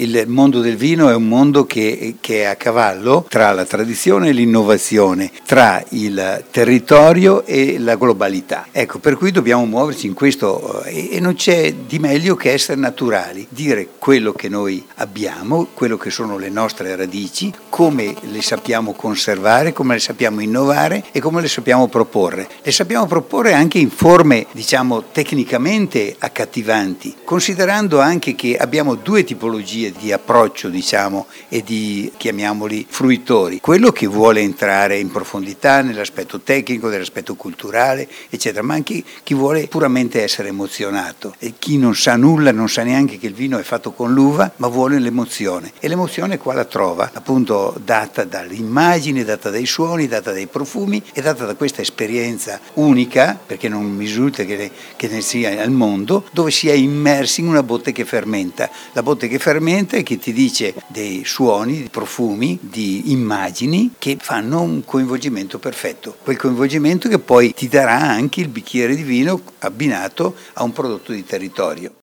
il mondo del vino è un mondo che è a cavallo tra la tradizione e l'innovazione, tra il territorio e la globalità. Ecco, per cui dobbiamo muoverci in questo e non c'è di meglio che essere naturali, dire quello che noi abbiamo, quello che sono le nostre radici, come le sappiamo conservare, come le sappiamo innovare e come le sappiamo proporre. Le sappiamo proporre anche in forme, diciamo, tecnicamente accattivanti, considerando anche che abbiamo due tipologie di approccio, diciamo, e di, chiamiamoli, fruitori. Quello che vuole entrare in profondità nell'aspetto tecnico, nell'aspetto culturale, eccetera, ma anche chi vuole puramente essere emozionato. E chi non sa nulla, non sa neanche che il vino è fatto con l'uva, ma vuole l'emozione. E l'emozione qua la trova, appunto, data dalle immagini, data dai suoni, data dai profumi e data da questa esperienza unica, perché non mi risulta che ne sia al mondo, dove si è immersi in una botte che fermenta. La botte che fermenta è che ti dice dei suoni, di profumi, di immagini che fanno un coinvolgimento perfetto. Quel coinvolgimento che poi ti darà anche il bicchiere di vino abbinato a un prodotto di territorio.